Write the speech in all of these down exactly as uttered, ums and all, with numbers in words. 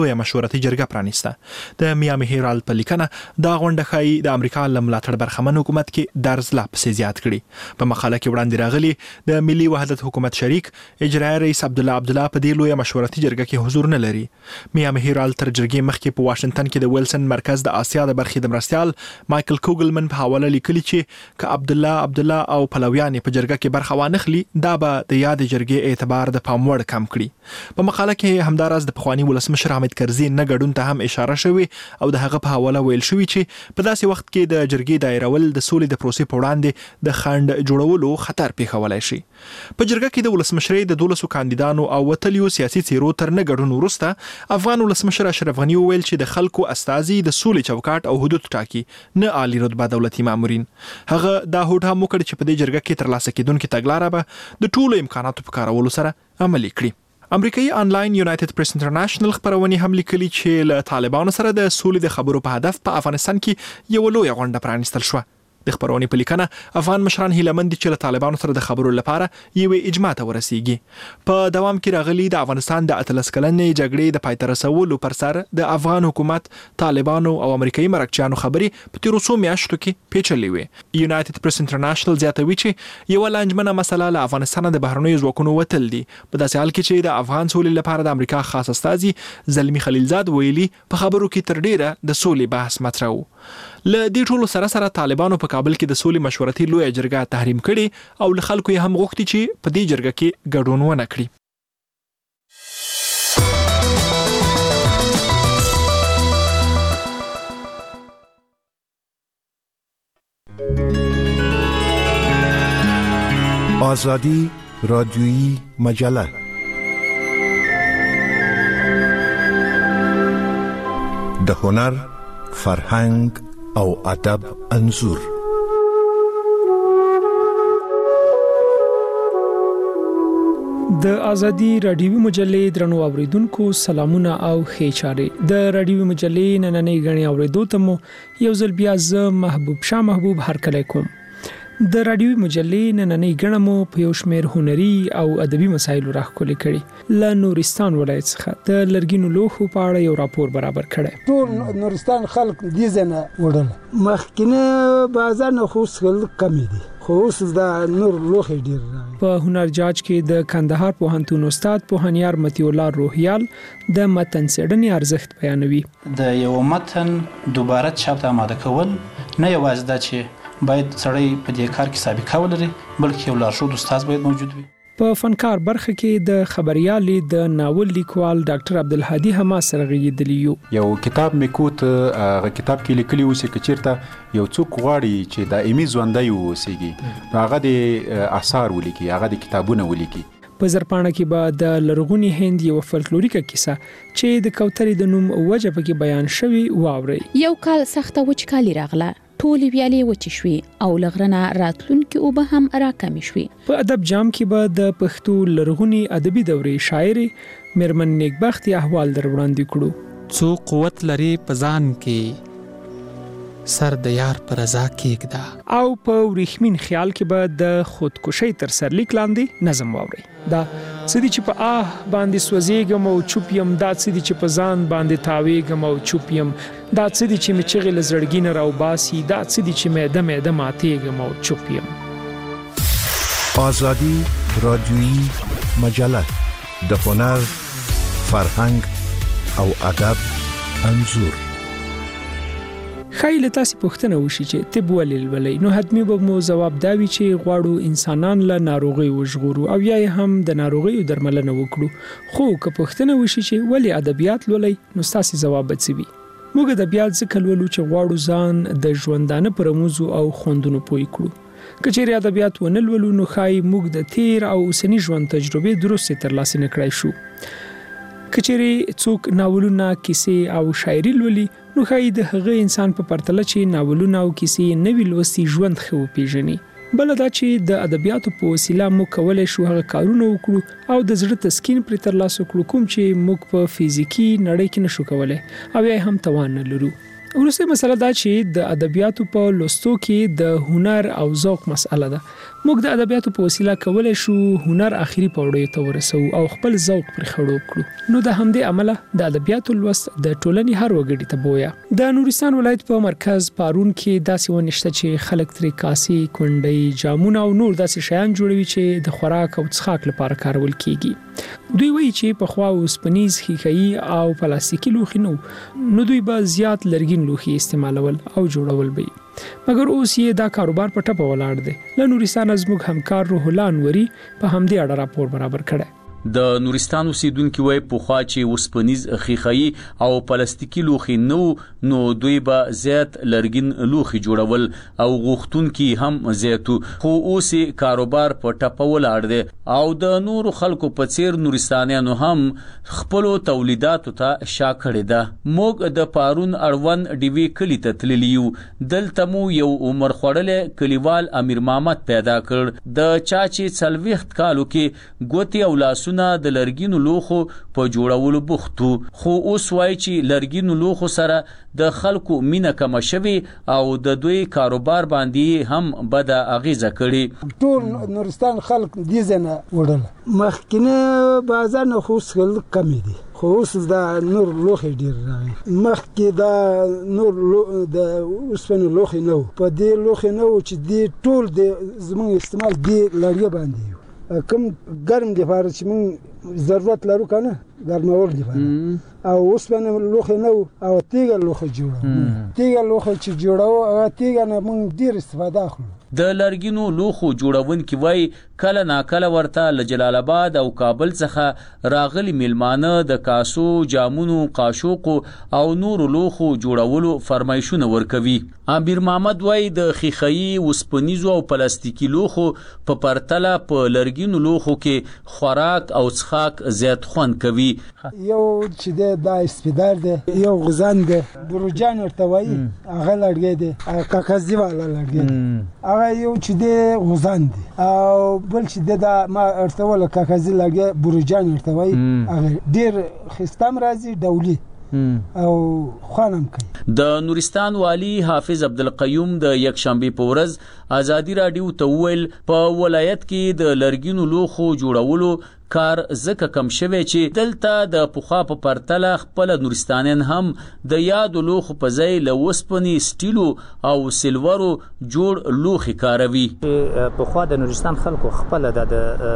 لویه مشورتي جرګه پرانیسته. د میامي هیرالد په لیکنه دا غونډه ښایي د امریکا له ملاتړ برخمن حکومت کې درز لا پسې زیات کړي. په مقاله کې وړاندې راغلي د ملي وحدت حکومت شریک اجرایي رئیس عبدالله عبدالله په دې لویه مشورتي جرګه کې حضور نه لري. میامي هیرالد تر جرګې مخکې په واشنگټن کې د ویلسن مرکز د آسیا د برخې د مرستیال مایکل کوګلمن په حواله لیکلي چې ک عبدالله عبدالله او پلویان په جرګه کې برخه وانخلي دا به د یاد جرګې اعتبار د پام وړ کم کړي. په مقاله کې همداراز د پخوانی ولسمشر حامد کرزي نه ګډون ته هم اشاره شوې او د هغه په حواله ویل شوې چې په داسې وخت کې د جرګې دایرول د سولې د پروسې په وړاندې د خنډ جوړولو خطر پیښولای شي. په جرګه کې د ولسمشرۍ د دولسو کاندیدانو او وتلیو سیاسي څیرو تر نه ګډون وروسته افغان ولسمشر اشرف غني وویل چې د خلکو استازي د سولې چوکاټ او حدود ټاکي نه عالی رتبه دولتي مامورین. هغه دا هوډ هم وکړ چې په دې جرګه کې ترلاسه کېدونکې تګلاره به د ټولو امکاناتو په کارولو سره عملي کړي. امریکایي آنلاین یونایټډ پریس انټرنیشنل خبرونه هم لیکلي چې له طالبانو سره د سولې د خبرو په هدف په افغانستان کې یو لوی غونډه پرانیستل شو. د خبرونه په لیکنه افغان مشران هیلمند چې له طالبانو سره د خبرو لپاره یو اجماع ته ورسیږي. په دوام کې راغلي د افغانستان د اتلس کلنې جګړې د پای ته رسولو پر سر د افغان حکومت، طالبانو او امریکایي مرکچیانو خبرې په تیرو څو میاشتو کې پیچلې وې. یونایټډ پریس انټرنیشنل زیاتوي چې یو لانجمنه مسله له افغانستان د بهرنیو ځواکونو وتل دي. په داسې حال کې چې د افغان سولې لپاره د امریکا خاص استازي زلمی خلیلزاد ویلي په خبرو کې تر ډیره د سولې بحث مطرح و. له دې ټولو سره سره طالبانو په کابل کې د سولې مشورتي لویه جرګه تحریم کړي او له خلکو یې هم غوښتي چې په دې جرګه کې ګډون ونه کړي. آزادی رادیویی مجله د هنر، فرهنګ او ادب انځور. د ازادي رادیوي مجلې درنو اوریدونکو سلامونه او ښه چارې. د رادیوي مجلې نننۍ غني اوریدو ته مو یو ځل بیا ز محبوب شاه محبوب هرکلی کوم. د رادیوي مجلې نننۍ غنه مو په یو شمېر هنري او ادبي مسایلو راخولې کړي. له نورستان ولایت څخه د لرګینو لوښو په اړه یو راپور برابر کړی. ټول نورستان خلک دې ځنه وړل. مخکینه بازار نه خو څه کمی دي، خو اوس دا نور لوښي ډیر راغلي. په هنر جاج کې د کندهار پوهنتون استاد پوهنیار متی الله روحیال د متن څېړنې ارزښت بیانوي. د یو متن دوباره چاپ ته آماده کول نه یوازې دا چې باید سړی په دې کار کې سابقه ولري، بلکې یو لارښود استاد باید موجود وي. په فنکار برخه کې د خبريالي د ناول لیکوال ډاکټر عبدالهادي حماس سره غږیدلی یو. یو کتاب میکوت هغه کتاب کې لیکلی و چې چیرته یو څوک غواړي چې دایمي ژوندۍ ووسیږي هغه د آثار ولیکي، هغه د کتابونه ولیکي. په زرپاڼه کې به د لرغونی هند یو فلکلوریکه کیسه چې د کوترې د نوم وجه پکې بیان شوی واوري. یو کال سخته وچکالي راغله، ټولې ویالې وچې شوې او لغرنه راتلونکي اوبه هم راکمې شوې. په ادب جام کې به د پښتو لرغونی ادبي دورې شاعري میرمن نیکبختي احوال در وړاندې کړو. څو قوت لري په ځان کې سر د یار پر رضا کېږده. او په ورېښمین خیال کې به د خودکشي تر سرلیک لاندې نظم واوري. دا څه دي چې په آه باندې سوځېږم او چوپ یم، دا څه دي چې په ځان باندې تاوېږم او چوپ یم، دا څه دي چې مې چغې له زړګي نه راوباسي، دا څه دي چې معده معده ماتېږم او چوپ یم. آزادی رادیویی مجله د هنر، فرهنګ او ادب انځور. خایله تاسو پوښتنه وشي چې طب ولې ولې نو حتمی به مو جواب دا وی چې غواړو انسانان له ناروغي وژغورو او یا هم د ناروغي درملنه وکړو. خو که پوښتنه وشي چې ولې ادبیات ولې نو تاسو جواب به څه وي؟ موږ ادبیات ځکه ولولو چې غواړو ځان د ژوندانه پر موضوع او خوندونو پوي کړو. کچېری ادبیات ونه ولولو نو خای موږ د تیر او اوسنی ژوند تجربه درسته ترلاسه نکړای شو. کچېری څوک ناولونه، کیسې او شاعري لولي نو خای د هغه انسان په پرتله چې ناولونه او کیسې نوی لوستي ژوند خو پیژني. بل دا چې د ادبیاتو په وسیله موږ کولای شو هغه کارونه وکړو او د زړه تسکین پر ترلاسه کړو کوم چې موږ په فزیکی نړۍ کې نشو کولای او یا هم توان نه لرو. ورسته مسله دا چې د ادبیاتو په لوستو کې د هنر او ذوق مسله ده. موږ د ادبیاتو په وسیله کولای شو هنر اخري پوړې ته ورسو او خپل ذوق پر خړوب کړو. نو د همدې عمله د ادبیاتو لوست د ټولنې هر وګړي ته بویا. د نورستان ولایت په مرکز پارون کې داسې ونشته چې خلک ترې کاسي، کونډۍ، جامونه او نور داسې شیان جوړوي چې د خوراک او څښاک لپاره کارول کیږي. دوی وایي چې په خوا اوسپنیز، ښیښه‌یي او پلاستیکي لوښي نو نو دوی به زیات لرګین لوښي استعمالول او جوړول به. مګر اوس یې دا کاروبار په ټپه ولاړ دی. له نورستان زموږ همکار روح الله انوري په همدې اړه راپور برابر کړی. د نورستان اوسیدونکو وای په خوا چې وسپنیز، ښیښه‌یي او پلاستیکي لوښي نو نو دوی به زیات لرګین لوښي جوړول او غوښتونکي هم زیاتو. خو اوس کاروبار په ټپه ولاړ دی او د نورو خلکو په څیر نورستانیانو هم خپل تولیداتو ته شا کړی ده. موږ د پارون اړوند ډیوی کلی ته تللی یو. دلته مو یو عمر خوړل کلیوال امیر محمد پیدا کړ. د چا چې څلوېښت کالو کې ګوتې او لاسونه د لرګینو لوښو په جوړولو بوختو. خو اوس وایي چې لرګینو لوښو سره د خلکو مینه کمه شوې او د دوی کاروبار باندې هم بده اغیزه کړې. ټول نورستان خلک دې ځنه وړل. مخکینه بازار نه خو څه کم دي، خو اوس دا نور لوښي ډیر راغلي. مخکې دا نور د اوسپنې لوښي نه و، په دې لوښي نه و چې دې ټول د زموږ استعمال دې لرګي باندې کوم ګرم دی فار چې موږ ضرورت لرو کنه ګرمول دی فار او اوس باندې لوخه نو او تیګه لوخه جوړو تیګه لوخه چې جوړو هغه تیګه نه موږ ډیر استفاده اخلو. د لرګینو لوخو جوړونکي وای کله ناکله ورته له جلال آباد او کابل څخه راغلي میلمانه د کاسو، جامونو، قاشوقو او نورو لوخو جوړولو فرمایشونه ورکوي. امیر محمد وای د ښیښه‌یي، وسپنیزو او پلاستیکي لوخو په پرتله په لرګینو لوخو کې خوراک او څښاک زیات خوند کوي. یو چې دا سپیدار دی، یو غزان دی، بروجان ورته وایي، هغه لرګی دی، کاغذي والا لرګی دی، هغه یو چې دی غزان دی، او بل چې دا ما ورته ولا کاغذي لرګی بروجان ورته وایي، هغه ډیر خستم راځي ډولي او خوانم کوي. د نورستان والی حافظ عبدالقیوم د یکشنبه په ورځ ازادي رادیو ته وویل په ولایت کې د لرګینو لوښو جوړولو کار زکه کم شوی چې دلته د پخوا په پرتله خپل نورستانیان هم د یادو لوښو په ځای له وسپنې، سټیلو او سلورو جوړ لوښي کاروي. پخوا د نورستان خلکو خپل د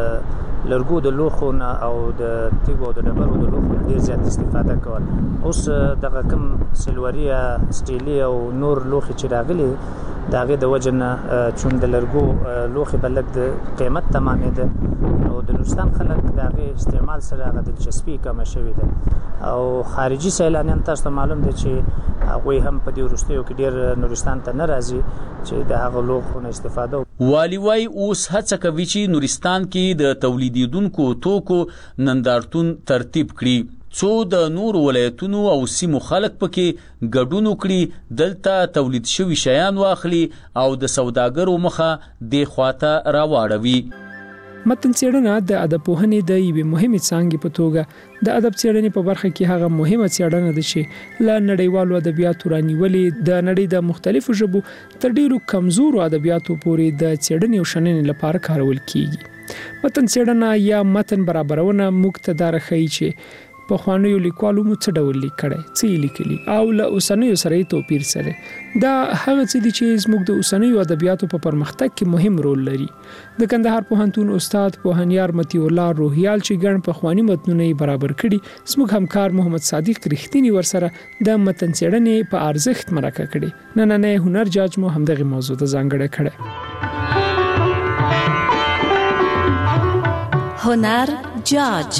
لرګو د لوښو نه او د تیګو د ډبرو د لوښو ډیر زیات استفاده کول. اوس دغه کم سلوري، سټیلي او نور لوښي چې راغلي د هغې د وجه نه چون د لرګو لوښي به لږ قیمت تمامېده او د نورستان خلک د هغې استعمال سره هغه دلچسپي کمه شوې ده او خارجي سیلانیان تاسو ته معلوم دی چې هغوی هم په دې وروستیو کې ډېر نورستان ته نه راځي چې د هغه لوښو نه استفاده وکړي. والي وایي اوس هڅه کوي چې نورستان کې د تولیدیدونکو توکو نندارتون ترتیب کړي څو د نور ولایتونو او سیمو خلک پکې ګډون وکړي، دلته تولید شوي شیان واخلي او د سوداګرو مخه دې خواته راواړوي. متن څېړنه د ادب پوهنې د یوې مهمې څانګې په توګه د ادب څېړنې په برخه کې هغه مهمه څېړنه ده چې له نړیوالو ادبیاتو رانیولې د نړۍ د مختلفو ژبو تر ډېرو کمزورو ادبیاتو پورې د څېړنې او شننې لپاره کارول کیږي. متن څېړنه یا متن برابرونه موږ ته دا راښیي چې په خوانیو لیکوالو مو څه ډول لیکړی، څه یې لیکلي او له اوسنیو سره یې توپیر سره. دا هغه څه دي چې زموږ د اوسنیو ادبیاتو په پرمختګ کې مهم رول لري. د کندهار پوهنتون استاد پوهنیار مطیع الله روهیال چې ګڼ پخواني متنونه یې برابر کړي، زموږ همکار محمد صادق رښتینی ورسره د متن څېړنې په ارزښت مرکه کړي. نننی هنر جاج مو همدغه موضوع ته ځانګړی کړی. هنر جاج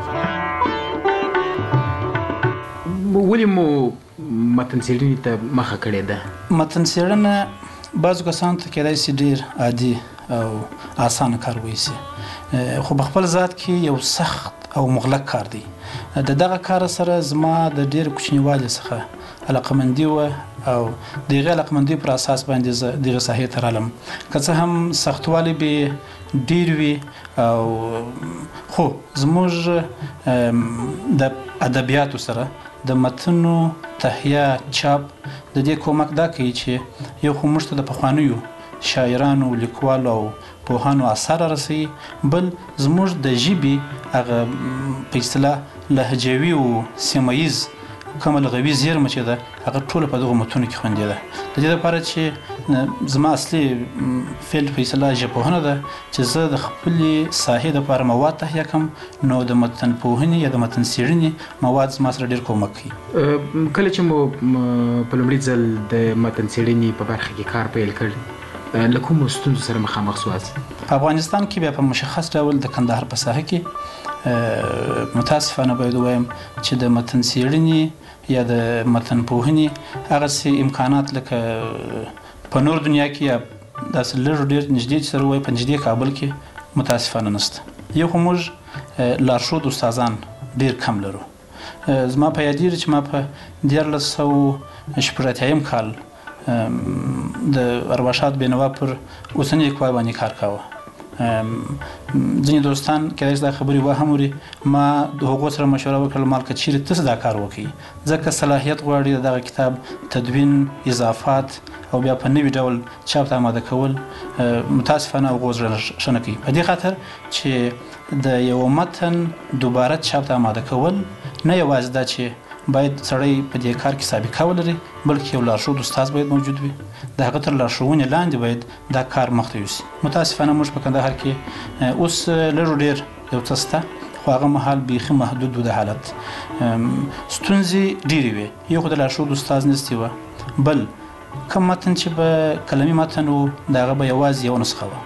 ولې مو متن څېړنې ته مخه کړې ده؟ متن څېړنه بعضو کسانو ته کېدای شي ډېر عادي او اسانه کار وایسي، خو په خپل ذات کې یو سخت او مغلق کار دی. د دغه کار سره زما د ډېر کوچنیوالي څخه علاقمندي وه او د هغې علاقمندۍ پر اساس باندې زه دغې ساحې ته رالم. که څه هم سختوالی به ډېر وي او خو زموږ د ادبیاتو سره د متنو تهیه، چاپ د دې کومک دا کوي چې یو خو موږ ته د پخوانیو شاعرانو لیکوالو او پوهانو اثار رسي، بل زموږ د ژبې هغه په اصطلاح لهجوي او سیمه ییز کومه لغوي زیرمه چې ده هغه ټوله په دغه متونو کې خوندي ده. د دې لپاره چې زما اصلي فیلډ په اصطلاح ژبپوهنه ده چې زه د خپلې ساحې دپاره مواد تهیه کړم، نو د متن پوهنې یا د متن څېړنې مواد زما سره ډېر کومک کوي. کله چې مو په لومړي ځل د متن څېړنې په برخه کې کار پیل کړ، له کومو ستونزو سره مخامخ سواست؟ په افغانستان کې بیا په مشخص ډول د کندهار په ساحه کې متاسفانه باید ووایم چې د متن څېړنې یا د متن پوهنې هغسې امکانات لکه په نور دنیا کې یا داسې لږ ډېر نږدې چې سره ووایي په نږدې کابل کې متاسفانه نشته. یو خو موږ لارښود استادان ډېر کم لرو. زما په یادېږي چې ما په دیارلس سوه شپږ اتیایم کال د ارواښاد بینوا پر اوسني لیکوال باندې کار کاوه. ځینې دوستان کېدای شي دا خبرې وهم وري، ما د هغو سره مشوره وکړل مال که چیرې تاسو دا کار وکړئ، ځکه صلاحیت غواړي د دغه کتاب تدوین، اضافات او بیا په نوي ډول چاپ ته آماده کول متاسفانه هغو زړه ښه نه کوي. په دې خاطر چې د یو متن دوباره چاپ ته آماده کول نه یوازې دا چې باید سړی په دې کار کې سابقه ولري، بلکې یو لارښود استاد باید موجود وي، د هغه تر لارښوونې لاندې باید دا کار مخته یوسي. متاسفانه موږ په کندهار کې اوس لږ ډېر یو څه شته، خو هغه مهال بیخي محدود و د حالت. ستونزې ډېرې وې، یو خو د لارښود استاد نشتې وه، بل کوم متن چې به کلمي متن و د هغه به یوازې یو نسخه وه.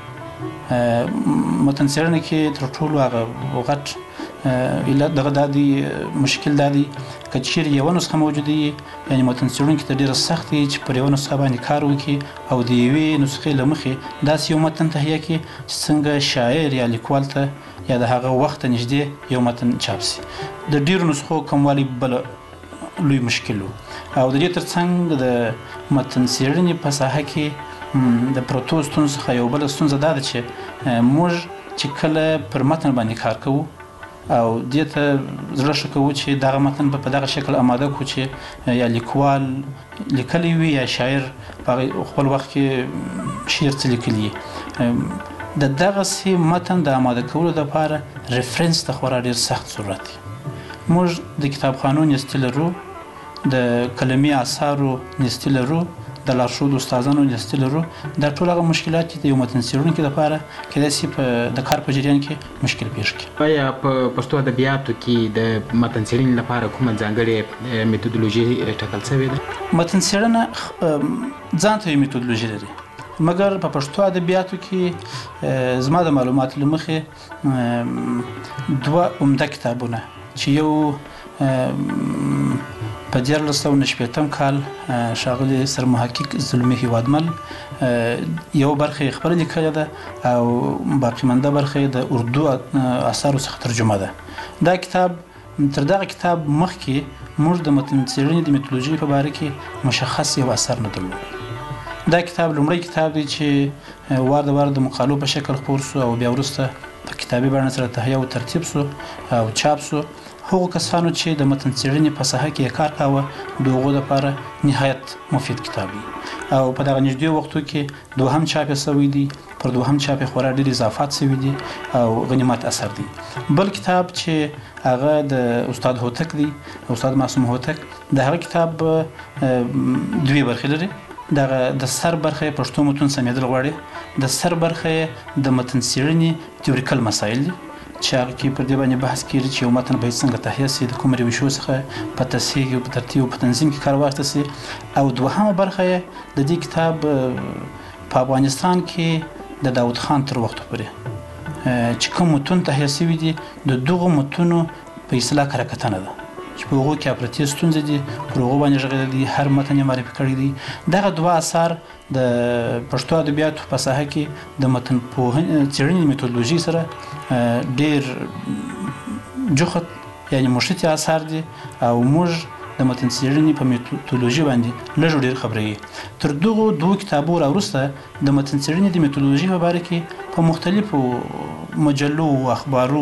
متن څېړنه کې تر ټولو هغه غټ علت دغه دا دی، مشکل دا دی که چیرې یوه نسخه موجوده وي، یعنې متن څېړونکي ته ډېره سخت وي چې پر یوه نسخه باندې کار وکړي او د یوې نسخې له مخې داسې یو متن تهیه کړي چې څنګه شاعر یا لیکوال ته یا د هغه وخت ته نږدې یو متن چاپ سي. د ډېرو نسخو کموالی بله لوی مشکل و. او د دې تر څنګ د متن څېړنې په ساحه کې د پرتو ستونزو څخه یو بله ستونزه دا ده چې موږ چې کله پر متن باندې کار کوو او دې ته زړه ښه کوو چې دغه متن به په دغه شکل آماده کړو چې یا لیکوال لیکلی وي یا شاعر په خپل وخت کې شعر څه لیکلي د دغسې متن د آماده کولو دپاره ریفرنس ته خورا ډېر سخت ضرورت دی. موږ د کتابخانو نیستي لرو، د کلمي اثارو نیستي لرو، د لارښود استادانو نیستي لرو. دا ټول هغه مشکلات چې د یو متن څېړونکي دپاره کېدای شي د کار په جریان کې مشکل پېښ کړي. آیا په پښتو ادبیاتو کې د متن څېړنې لپاره کومه ځانګړې میتودولوژي ټاکل شوې ده؟ متن څېړنه ځان ته یو میتودولوژي لري، مګر په پښتو ادبیاتو کې زما د معلوماتو له مخې دوه عمده کتابونه چې یو په دیارلس سوه نه شپېتم کال ښاغلي سرمحقق زلمي هیوادمل یو برخه یې خپله لیکلې ده او باقي مانده برخه یې د اردو اثارو څخه ترجمه ده. دا کتاب تر دغه کتاب مخکې موږ د متن څېړنې د میتودولوژي په باره کې مشخص یو اثر نه درلود. دا کتاب لومړی کتاب دی چې وار د وار د مقالو په شکل خپور سو او بیا وروسته په کتابي بڼه سره تهیه او ترتیب سو او چاپ سو. هغو کسانو چې د متن څېړنې په ساحه کې کار کاوه د هغو دپاره نهایت مفید کتاب دی او په دغه نږدې وختو کې دوهم چاپ یې شوی دی، پر دوهم چاپ یې خورا ډېر اضافات شوي دي او غنیمت اثر دی. بل کتاب چې هغه د استاد هوتک دی، استاد معصوم هوتک، د هغه کتاب دوې برخې لري. دغه د سر برخه پښتو متون سمیدل غواړي، د سر برخه د متن څېړنې تیوریکل مسایل دي چې هغه کې پر دې باندې بحث کېږي چې یو متن باید څنګه تهیه سي، د کومو روشو څخه په تصحیح او په ترتیب او په تنظیم کې کار واخیستل سي. او دوهمه برخه یې د دې کتاب په افغانستان کې د داود خان تر وخته پورې چې کوم متون تهیه سوي دي د دغو متونو په اصطلاح کره کتنه ده چې په هغو کې افراطي ستونزې دي، پر هغو باندې غږېدلی دي، هر متن یې معرفي کړی دی. دغه دوه اثار د پښتو ادبیاتو په ساحه کې د متن پوهنې څېړنې میتودولوژي سره ډېر جوخت یعنې مشتي اثار دي او موږ د متن څېړنې په میتودولوژي باندې لږ ډېر خبرېږي. تر دغو دوو کتابو راوروسته د متن څېړنې د میتودولوژي په باره کې په مختلفو مجلو او اخبارو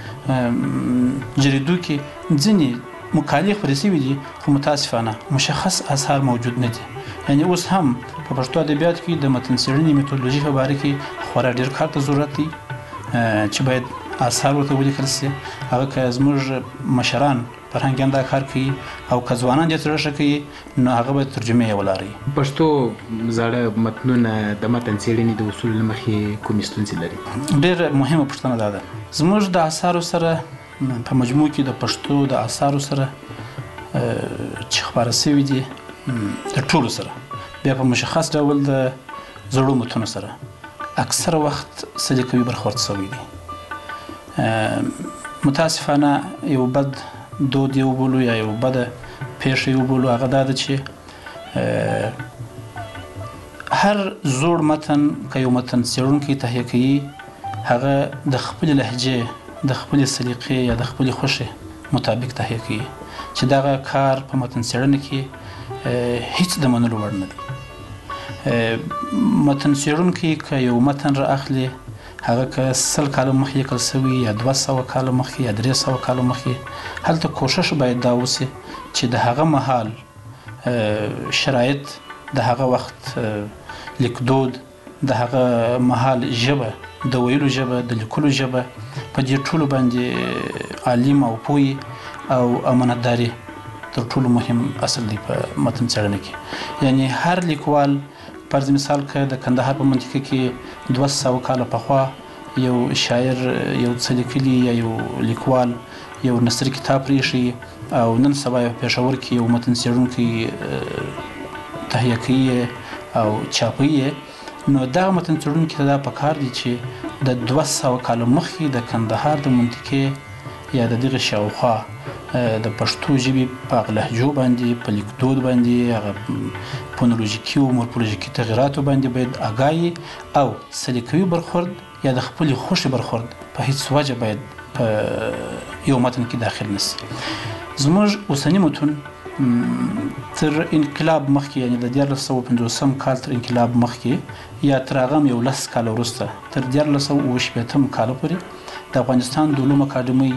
جریدو کې ځینې مقالې خپرې شوي دي، خو متاسفانه مشخص اثار موجود نه دي. یعنی اوس هم په پښتو ادبیات کې د متن څېړنې میتودولوژي په باره کې خورا ډېر کار ته ضرورت دی چې باید آثار ورته ولیکل شي. هغه که زموږ مشران فرهنګیان دا کار کوي او که ځوانان دې ترې ښه کوي نو هغه به ترجمه یې ولاري. پښتو زاړه متنونه د متن څېړنې د اصول له مخې کومې ستونزې لري؟ ډېر مهمه پوښتنه دا ده. زموږ د آثارو سره په مجموع کې د پښتو د آثارو سره چې خپاره شوي دي د ټولو سره بیا په مشخص ډول د زړو متونو سره اکثره وخت سلیقوي برخورد شوی دی. متاسفانه یو بد دود یو بولو یا یو بد پیښه یو بولو هغه دا ده چې هر زوړ متن که یو متن څېړونکی تهیه کوي هغه د خپل لهجې د خپل سلیقې یا د خپل خوښې مطابق تهیه کوي چې دغه کار په متن څېړنه کې هیڅ د منلو وړ نه دی. متن څېړونکی که یو متن را اخلي هغه که سل کاله مخکې لیکل شوي یا دوه سوه کاله مخکې یا درې سوه کاله مخکې هلته کوشش باید دا وسي چې د هغه مهال شرایط د هغه وخت لیکدود د هغه مهال ژبه د ویلو ژبه د لیکلو ژبه په دې ټولو باندې عالم او پوهی او امانتداري تر ټولو مهم اصل دی په متن څېړنه کې. یعنی هر لیکوال فرض مثال که د کندهار په منطقه کې دوه سوه کاله پخوا یو شاعر یو څه لیکلي یا یو لیکوال یو نثري کتاب پرېښي او نن سبا په پېښور کې یو متن څېړونکی تهیه کوي او چاپوي نو دغه متن څېړونکي ته دا پکار دی چې د دوه سوه کاله مخکې د کندهار د منطقې یا د دغه شاوخوا د پښتو ژبې په هغه لهجو باندې په لیکدود باندې هغه فونولوژیکي او مورفولوژیکي تغیراتو باندې باید آګاهي او سلیقوي برخورد یا د خپلې خوښې برخورد په هیڅ وجه باید په یو متن کې داخل نشي. زموږ اوسني متون تر انقلاب مخکې یعنی د دیارلس سوه پنځوسم کال تر انقلاب مخکې یا تر هغه هم یو لس کاله وروسته تر دیارلس سوه اوه شپېتم کاله پورې د افغانستان د علومو اکاډمۍ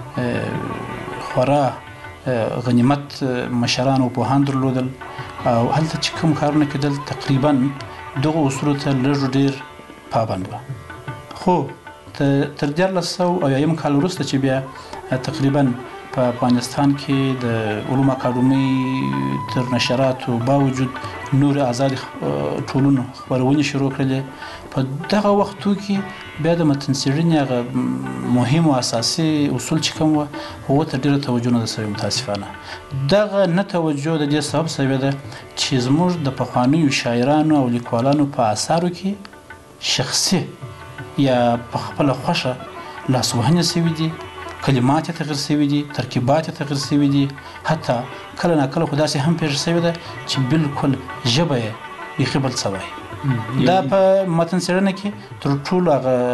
خورا غنیمت مشران او پوهان درلودل او هلته چې کوم کارونه کېدل تقریبا دغه اصولو ته لږ ډېر پابند وه. خو تر دیارلس سوه اویایم کال وروسته چې بیا تقریبا په افغانستان کې د علومو اکاډمۍ تر نشراتو باوجود نور آزاد ټولنو خپرونې شروع کړلې په دغه وختو کې بیا د متن څېړنې هغه مهم او اساسي اصول چې کوم وه هغو ته ډېره توجه نه ده سوې متاسفانه. دغه نه توجه د دې سبب سوې ده چې زموږ د پخوانیو شاعرانو او لیکوالانو په اثارو کې شخصي یا په خپله خوښه لاسوهنې سوي دي، کلمات یې تغیر سوي دي، ترکیبات یې تغیر سوي دي، حتی کله ناکله خو داسې هم پېښه سوې ده چې بالکل ژبه یې بیخي بل څه وایي. دا په متن څېړنه کې تر ټولو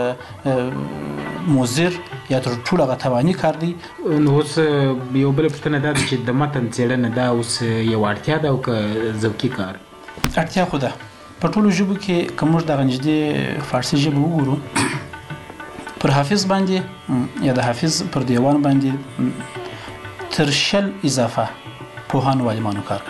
هغه مضر یا تر ټولو هغه تاواني کار دی. نو اوس یو بله پوښتنه دا ده چې د متن څېړنه دا اوس یو اړتیا ده او که ذوقي کار؟ اړتیا خو ده. په ټولو ژبو کې که موږ دغه نږدې فارسي ژبه وګورو پر حافظ باندې یا د حافظ پر دیوان باندې تر شل اضافه پوهانو و عالمانو کار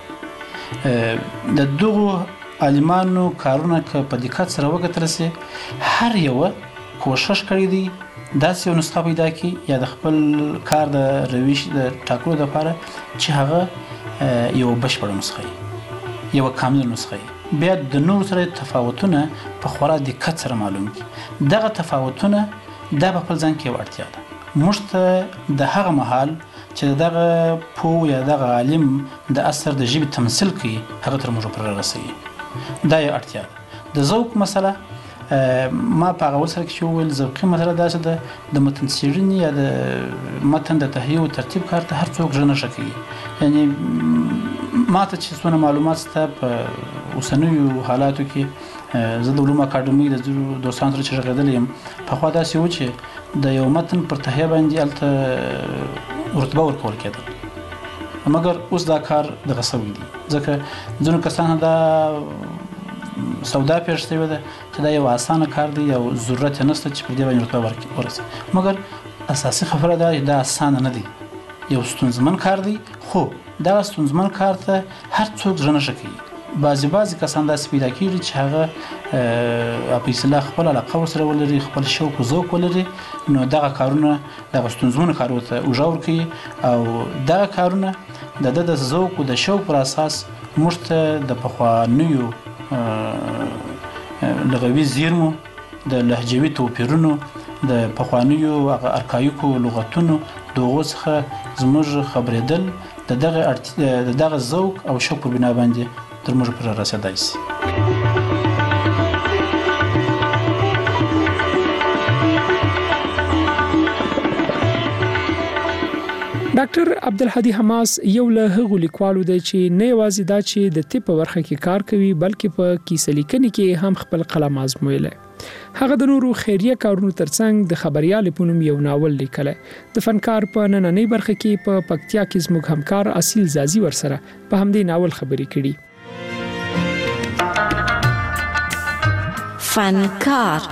کړی. د دغو عالمانو کارونه که په دقت سره وکتل سي هر یوه کوشش کړی دی داسې یو نسخه پیدا کړي یا د خپل کار د روش د ټاکلو لپاره چې هغه یوه بشپړه نسخه وي، یوه کامله نسخه وي. بیا د نورو سره تفاوتونه په خورا دقت سره معلوم کړي. دغه تفاوتونه دا په خپل ځان کې یوه اړتیا ده. موږ ته د هغه مهال چې دغه پوه یا دغه عالم د اثر د ژبې تمثیل کوي هغه تر موږ پورې رسوي. دا یو اړتیا ده. د ذوق مسله ما په هغه ول سره کې چې وویل ذوقي مسله داسې ده د متن څېړنې یا د متن د تهیه او ترتیب کار ته هر څوک زړه نه ښه کوي. یعنی ما ته چې څونه معلومات شته په اوسنیو حالاتو کې زه د علومو اکاډمۍ د ځینو دوستانو سره چې غږېدلی یم پخوا داسې و چې د یو متن پر تهیه باندې هلته رتبه ورکول کېدل، مګر اوس دا کار دغه سوی دی ځکه ځینو کسان دا سودا پېښ شوې ده چې دا یو اسانه کار دی او ضرورت یې نشته چې پر دې باندې رتبه ورسي. مګر اساسي خبره دا دا اسانه نه دی، یو ستونزمن کار دی. خو دغه ستونزمن کار ته هر څوک زړه نه ښه کوي. بعضی بعضی کسان داسې پیدا کیږي چې هغه په اصطلاح خپل علاقه سره ولري، خپل شوق او ذوق ولري، نو دغه کارونه دغه ستونزمن کارونه ته وژور کوي او دغه کارونه د د ذوق او د شوق پر اساس موږ ته د پخوانیو لغوي زیرمو، د لهجوي توپیرونو، د پخوانیو ارکایکو لغتونو دغه څخه زموږ خبرېدل د دغه د دغه ذوق او شوق په بنا باندې تر موږ پر رسیدای شي. ډاکټر عبدالهادي حماس یو له هغو لیکوالو دی چې نه یوازې دا چې د طب په برخه کې کار کوي بلکې په کیسه لیکنې کې هم خپل قلم آزمویلی. هغه د نورو خیریه کارونو ترڅنګ د خبريال په نوم یو ناول لیکلی. د فنکار په نننۍ برخه کې په پکتیا کې زموږ همکار اصیل زازي ورسره په همدې ناول خبرې کړي. فنکار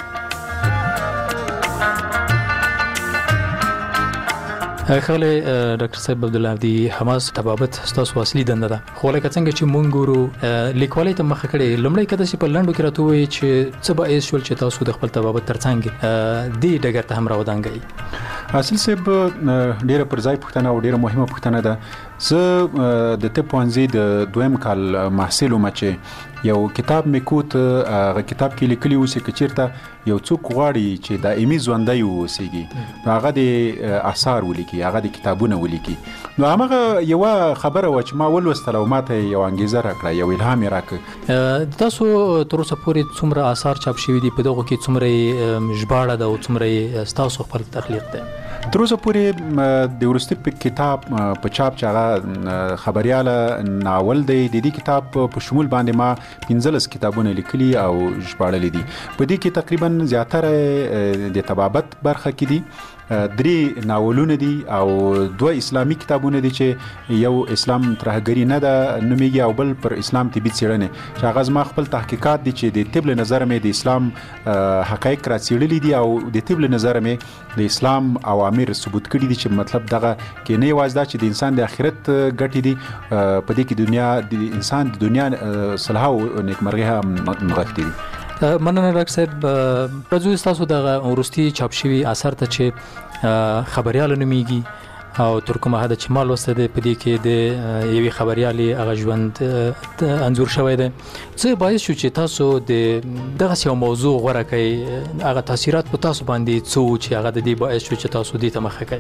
خاله ډاکټر صاحب عبدالهادي حماس طبابت ستاسو اصلي دنده ده، خو لکه څنګه چې مونږ ګورو لیکوالۍ ته مخه کړې، لومړی کده چې په لنډو کې راته وایي چې څه باعث شول چې تاسو د خپل طبابت ترڅنګ دې ډګر ته هم راودانګئ. اصل صاحب ډیره پر ځای پوښتنه او ډیره مهمه پوښتنه ده. زه د طب پوهنځي د دویم کال محصل وم چې یو کتاب مې کوت، هغه کتاب کې لیکلي و چې چیرته یو څوک غواړي چې دایمي ژوندی واوسیږي نو هغه د آثار ولیکي، هغه د کتابونه ولیکي. نو هغه یو خبره و چې ما ولوستله او ماته یو انګیزه راکړه، یو الهام یې راکړ. تاسو تر اوسه پورې څومره آثار چاپ شوي دي؟ په دغو کې څومره ژباړه ده او څومره ستاسو خپل تخلیق ده؟ تر اوسه پورې د وروستي کتاب په چاپ چې هغه خبریاله ناول دی، د دې کتاب په شمول باندې ما پنځلس کتابونه لیکلي او ژباړلي دي. په دې کې تقریبا زیاتره د طبابت برخه کې دي، درې ناولونه دي او دوه اسلامي کتابونه دي چې یو اسلام ترهګری نه ده نومېږي او بل پر اسلام طبي څېړنې چې هغه زما خپل تحقیقات دي چې د طب له نظره مې د اسلام حقایق راڅېړلي دي او د طب له نظره مې د اسلام اوامر ثبوت کړي دي چې مطلب دغه کې نه یوازې دا چې د انسان د آخرت ګټې دي، په دې کې دنیا د انسان د دنیا صلاح او نیکمرغي هم نغښتې دي. مننه ډاکټر صاحب. راځو تاسو د وروستي چاپ شوي اثر ته چې خبريال نومېږي او تر کومه حد چې ما لوسته دی په دې کې د یوې خبريالې هغه ژوند انځور شوی دی، څه باعث شو چې تاسو د دغسې یو موضوع غوره کړئ؟ هغه تاثیرات په تاسو باندې څه و چې هغه د دې باعث شو چې تاسو دې ته مخه کړئ؟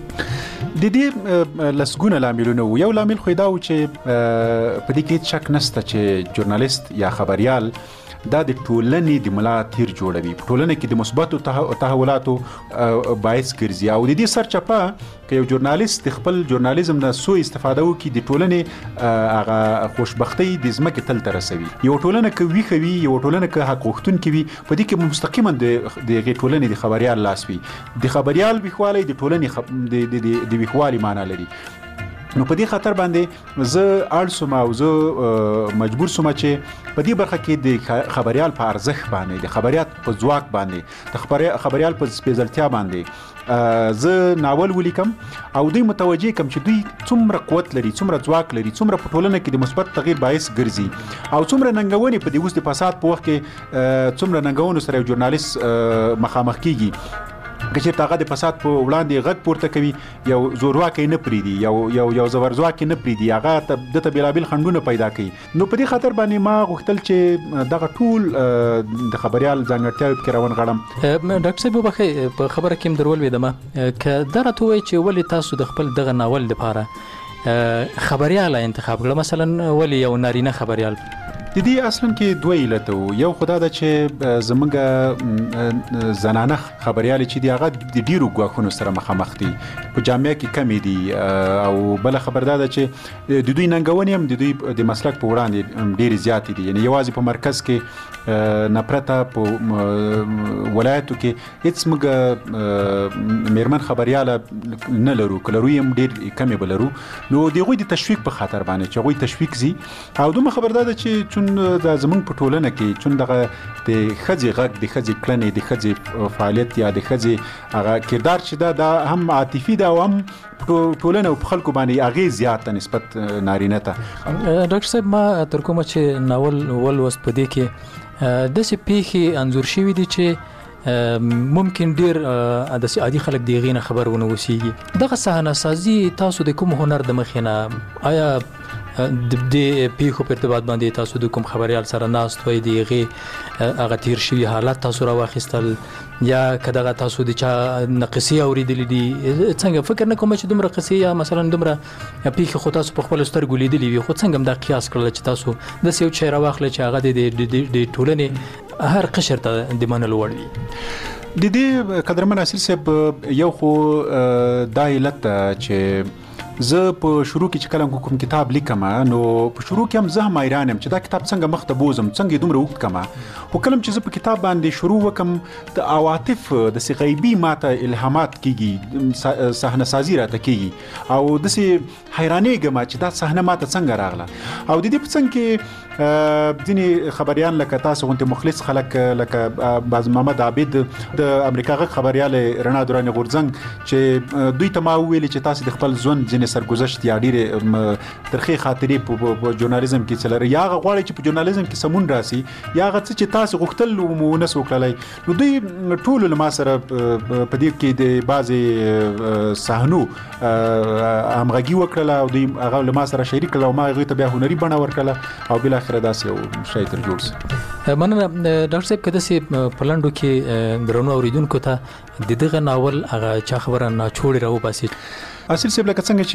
د دې لسګونه لاملونه و. یو لامل خو دا و چې په دې کې هیڅ شک نشته چې ژورنالیست یا خبريال دا د ټولنې د ملا تیر جوړوي، په ټولنه کې د مثبتو تحولاتو باعث ګرځي او د دې سرچپه که یو ژورنالیست خپل ژورنالیزم نه سو استفاده وکړي د ټولنې هغه خوشبختۍ د ځمکې تل ته رسوي. یو ټولنه که ویښه وي، یو ټولنه که حق غوښتونکې وي، په دې کې مستقیما د هغې ټولنې د خبریال لاس وي. د خبریال ویښوالی د ټولنې د ویښوالي معنا لري. نو په دې خاطر باندې زه اړ سوم او زه مجبور سوم چې په دې برخه کې د خبریال په ارزښت باندې، د خبریال په ځواک باندې، د خبریال په سپېڅلتیا باندې زه ناول ولیکم او دوی متوجه کم چې دوی څومره قوت لري، څومره ځواک لري، څومره په ټولنه کې د مثبت تغییر باعث ګرځي او څومره ننګونې په دې اوس د فساد په وخت کې څومره ننګونو سره یو ژورنالیست مخامخ کیږي. که چېرته هغه د فساد په وړاندې غږ پورته کوي، یو زورواکی نه پرېږدي، یو یو یو زورزواکی نه پرېږدي، هغه دته بېلابېل خنډونه پیدا کوي. نو په دې خاطر باندې ما غوښتل چې دغه ټول د خبریال ځانګړتیاوې پکې راونغاړم. ډاکټر صاحب وبخئ په خبره کې م در ولوېدمه، که دا راته ووایي چې ولې تاسو د خپل دغه ناول لپاره خبریاله انتخاب کړه، مثلا ولې یو نارینه خبریال؟ د دې اصلا کې دوه علت وو. یو خدا ده چې زمونږ زنانه خبریالې چې دي هغه د ډیرو ګواښونو سره مخامخ دي، په جامعه کې کمې دي او بله خبر دا ده چې د دوی ننګونې هم د دوی د مسلک په وړاندې ډېرې زیاتې دي. یعنې یوازې په مرکز کې نه پرته په ولایتو کې هېڅ موږ میرمن خبریاله نه لرو، که لرو هم ډېر کمې به لرو. نو د هغوی د تشویق په خاطر باندې چې هغوی تشویق ځي او دومره خبر دا ده چې چون د زمونږ په ټولنه کې چون دغه د خځې غږ د خځې کړنې د خځې فعالیت یا د خځې هغه کردار چې دا د هم عاطفي ده او هم ټولنه او خلکو باندې اغیز زیات نسبت نارینه ته. ډاکټر صاحب ما تر کومه چې ناول ولوست په دې کې داسې پیښې انځور شوي دي چې ممکن ډیر د عادي خلک دیغې نه خبر ونه وسیږي. دغه صحنه سازي تاسو د کوم هنر د مخې نه آیا د دې پیښو په ارتباط باندې تاسو د کوم خبريال سره ناست وای دیغې هغه تیر شوی حالات تاسو را واخیستل یا کداغه تاسو د چا نقصي اوریدلې دي څنګه فکر نه کوم چې دومره قصې یا مثلا دومره پیښه خو تاسو په خپل سترګو لیدلې وي خو څنګه دا قیاس کړل چې تاسو د سیو چیر واخلې چې هغه د ټولنې هر قشر ته د منل وړ وي. د دې قدرمن اصل صاحب یو خو دا علت چې زه په شروع کې چې کله کوم کتاب لیکم نو په شروع کې هم زه هم حیران یم چې دا کتاب څنګه مخ ته بوزم څنګه دومره وخت کما خو کله چې زه په کتاب باندې شروع وکم د عواطف د سی غیبی ماته الهامات کیږي صحنه سازی راته کیږي او د سی حیرانېږم چې دا صحنه ماته څنګه راغله او د دې په څنګه کې ځینې خبريان لکه تاسو غونډه مخلص خلک لکه باز محمد عابد د امریکا غ خبريال رڼا دوران غورځنګ چې دوی ته ما ویل چې تاسو د خپل ځوان ځینې سرګذشت یا ډېر ترخی خاطرې په ژورنالیزم کې چلره یا غواړي چې په ژورنالیزم کې سمون راسي یا غڅ چې تاسو غوښتل مو نه سوکلای نو دوی ټول لما سره په دې کې د بازي صحنو همغږي وکړه او دوی هغه لما سره شریک کړه او ما غوښته بیا هنري بڼه ورکړه او بل اخر داسې یو شی تر جوړ سي. مننه ډاکټر صاحب کده سي پلانډو کې درنو اوریدونکو ته د دغه ناول هغه چا خبره نه چوړي راو باسي. اصل صاحب لکه څنګه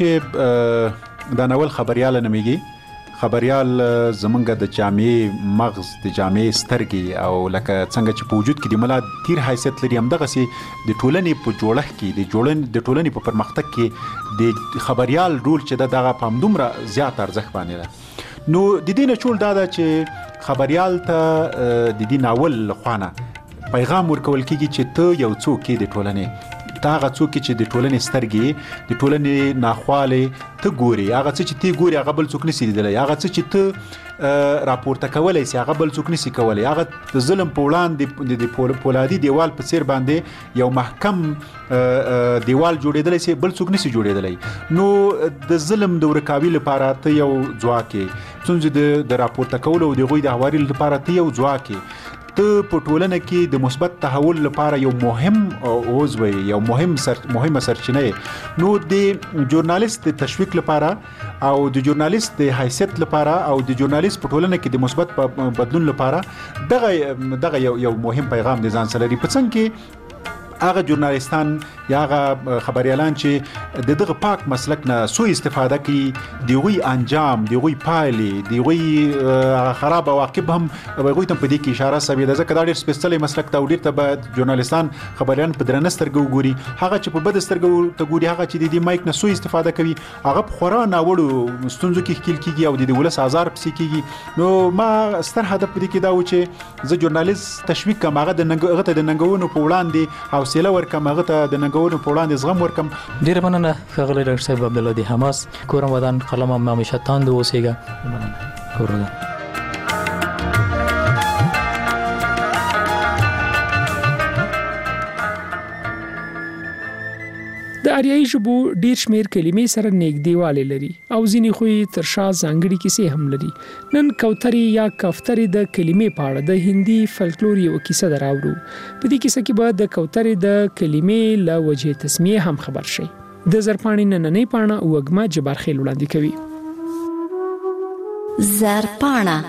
چې دا ناول خبريال نه میږي خبريال زمونږ د جامعې مغز د جامعې سترګې او لکه څنګه چې په وجود کې د ملا تیر حیثیت لري هم دغه سي د ټولنې په جوړښت کې د جوړن د ټولنې په پرمختګ کې د خبريال رول چې دغه پام دومره زیات ارزښت باندې ده. نو د دې نه چول دا ده چې خبريال ته د دې ناول خوانه پیغام ورکول کیږي چې ته یو څوک کې د ټولنې تا هغه څوک چې د ټولنې سترګې د ټولنې ناخواله ته ګوري هغه چې تی ګوري هغه بل څوک نشي لیدلی هغه چې ته راپورته کولای سي هغه بل څوک نشي کولای هغه ظلم په وړاندې د پولادي دیوال په سیر باندې یو محکم دیوال جوړېدلی سي بل څوک نشي جوړېدلی نو د ظلم د ورکاوي لپاره ته یو ځواکې څنګه د راپورته کولو او د غوي د حواري لپاره ته یو ځواکې ته په ټولنه کې د مثبت تحول لپاره یو مهم عضو یو مهم سر مهمه سرچینه نو د ژورنالیست د تشویق لپاره او د ژورنالیست د حیثیت لپاره او د ژورنالیست په ټولنه کې د مثبت بدلون لپاره دغه دغه یو یو مهم پیغام د ځان سره لري په څنګه کې هغه ژورنالیستان یا هغه خبريالان چې د دغه پاک مسلک نه سوء استفاده کوي دیوی انجام دیوی پایلې دیوی خراب عواقب هم وګوي ته په دې کې اشاره سوي د ځکه دا ډېر سپیشل مسلک ته ډېر ته به ژورنالیستان خبريان په درنسترګو ګوري هغه چې په بد سترګو ته ګوري هغه چې د دې مایک نه سوء استفاده کوي هغه په خورا ناوړو ستونزو کې خل کیږي او د دې ولس آزار پسې کیږي نو ما ستر هدف دې کې دا و چې زه ژورنالیست تشویق کوم هغه د ننګ د ننګونو په وړاندې او سیله ورکم هغه ته د ننګونو په وړاندې زغم ورکم. ډیر مننه ښاغلی ډاکټر صاحب عبدالله دی حماس کورم ودان قلم هم همیشه تاند اوسېږه. مننه کورونه د آریایي ژبو ډیر شمیر کلمې سره نږدېوالی لري او ځینې خو یې تر شا ځانګړي کیسې هم لري. نن کوترې یا کفترې د کلمې په اړه د هندي فلکلور یو کیسه دراوړو. په دې کیسه کې به د کوترې د کلمې له وجې تسمیه هم خبر شي. د زرپاڼې نننۍ پاڼه وګما جبارخیل وړاندې کوي. زرپاڼه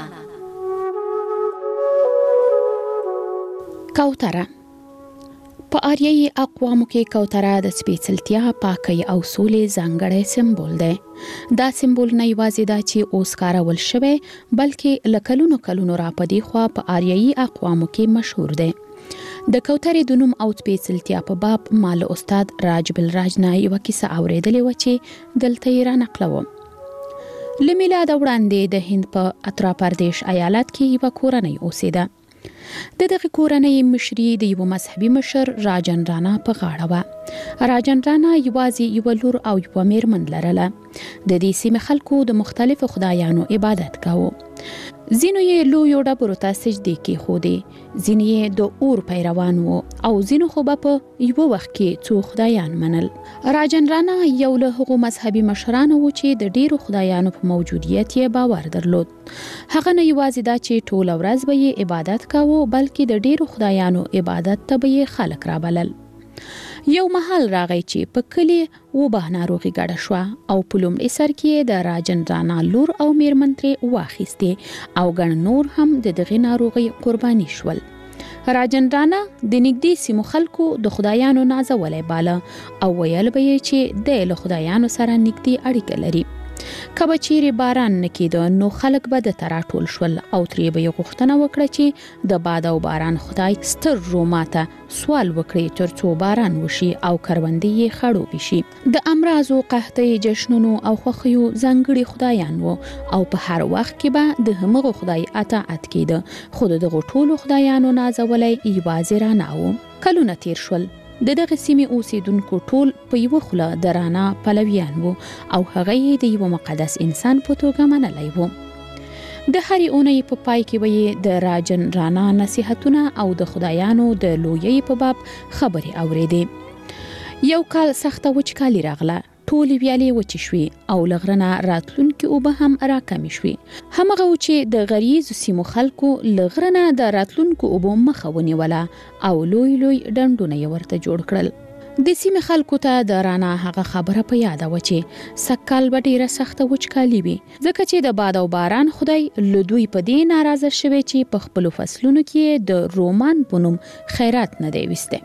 کوتره په آریایي اقوامو کې کوتره د سپېڅلتیا، پاکۍ او سولې ځانګړی سمبول دی. دا سمبول نه یوازې دا چې اوس کارول شوی بلکې له کلونو کلونو راپدې خوا په آریایي اقوامو کې مشهور دی. د کوترې د نوم او سپېڅلتیا په باب ما له استاد راج بلراج نه یوه کیسه اورېدلې وه چې دلته یې رانقلوم. له میلاده وړاندې د هند په اترا پردیش ایالت کې یوه کورنۍ اوسېده. د دغه کورنۍ مشري د یو مذهبي مشر راجن رانا په غاړه وه. راجن رانا یوازې یو لور او یو میرمن لرله. د دې سیمې خلکو د مختلفو خدایانو عبادت کاوه. ځینو یې لویو ډبرو ته سجدې کېښودې، ځینې یې د اور پیروان وو او ځینو خو به په یوه وخت کې څو خدایان منل. راجن رانا یو له هغو مذهبي مشرانو و چې د ډیرو خدایانو په موجودیت یې باور درلود. هغه نه یوازې دا چې ټوله ورځ به یې عبادت کاوه، بلکې د ډیرو خدایانو عبادت ته به یې خلک رابلل. یو محل راغی چې په کلي وبا ناروغي ګډه شوه او په لومړي سر کې د راجن رانا لور او میرمن ترې واخیستې او ګڼ نور هم د دغې ناروغۍ قرباني شول. راجن رانا د نږدې سیمو خلکو د خدایانو نازولی باله او ویل به یې چې دی له خدایانو سره نږدې اړیکه لري. که به چیرې باران نه کېده نو خلک به د ته راټول شول او ترې به یې غوښتنه وکړه چې د باد او باران خدای ستر روما ته سوال وکړي تر څو باران وشي او کروندې یې خړوبې شي. د امراضو، قحطۍ، جشنونو او خوښیو ځانګړي خدایان وو او په هر وخت کې به د همغه خدای اطاعت کېده، خو د دغو ټولو خدایانو نازولی یوازې رانا و. کلونه تیر شول. د دغه سیمې اوسیدونکو ټول په یوه خوله د رانا پلویان وو او هغه یې د یوه مقدس انسان په توګه منلی وو. د هرې اونۍ په پای کې به یې د راجن رانا نصیحتونه او د خدایانو د لویۍ په باب خبرې اورېدې. یو کال سخته وچکالي راغله، ټولې ویالې وچې شوې او له غره نه راتلونکې اوبه هم راکمې شوې. همغه و چې د غریزو سیمو خلکو له غره نه د راتلونکو اوبو مخه ونیوله او لوی لوی ډنډونه یې ورته جوړ کړل. د سیمې خلکو ته د رانا هغه خبره په یاده وه چې سږکال به ډېره سخته وچکالي وي، ځکه چې د باد او باران خدای له دوی په دې ناراضه شوی چې په خپلو فصلونو کې د رومان په نوم خیرات نه دی ویستی.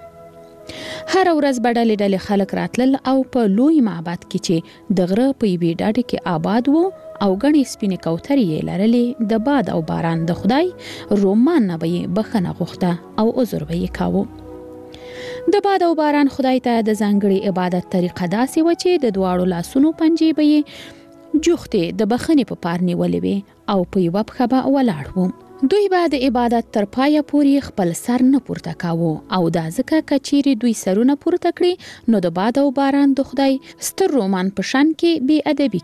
هر ورځ به ډلې ډلې خلک راتلل او په لوی معبد کې چې د غره په یوې ډډې کې آباد وو او ګڼې سپینې کوترې یې لرلې، د باد او باران د خدای رومان نه به یې بخښنه غوښته او عذر به یې کاوه. د باد او باران خدای ته د ځانګړي عبادت طریقه داسې وه چې د دواړو لاسونو پنجې به یې جوختې د بخښنې په پار نیولې وې او په یوه پښه به ولاړ وو. دوی به د عبادت تر پایه پورې خپل سر نه پورته کاوه او دا ځکه که چیرې دوی سرونه پورته کړي نو د باد او باران د خدای ستر رومان په شان کې بې ادبي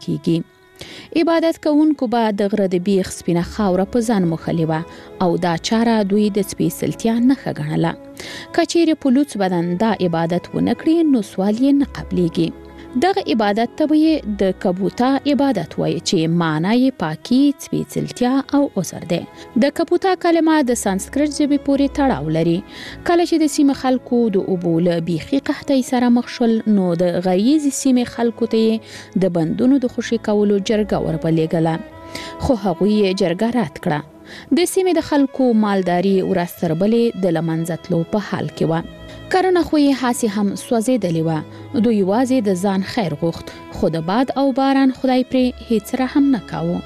کیږي. عبادت کوونکو به د غره د بیخ سپینه خاوره په ځان موښلې وه او دا چاره دوی د سپېڅلتیا نښه ګڼله. که چیرې په لوڅ بدن دا عبادت ونه کړي نو سوال یې نه قبلیږي. دغه عبادت ته به یې د کبوتا عبادت وایي چې معنا یې پاکي، سپېڅلتیا او عذر دی. د کبوتا کلمه د سانسکریت ژبې پورې تړاو لري. کله چې د سیمې خلکو د اوبو له بیخي قحطۍ سره مخ شول نو د غریزي سیمې خلکو ته یې د بندونو د خوشي کولو جرګه وربلېږله، خو هغوی یې جرګه رد کړه. د سیمې د خلکو مالداري ورځ تر بلې د له منځه تلو په حال کې وه. کرنه خو یې هاسې هم سوځېدلې وه. دوی یوازې د ځان خیر غوښت، خو د باد او باران خدای پرې هیڅ رحم نه کاوه.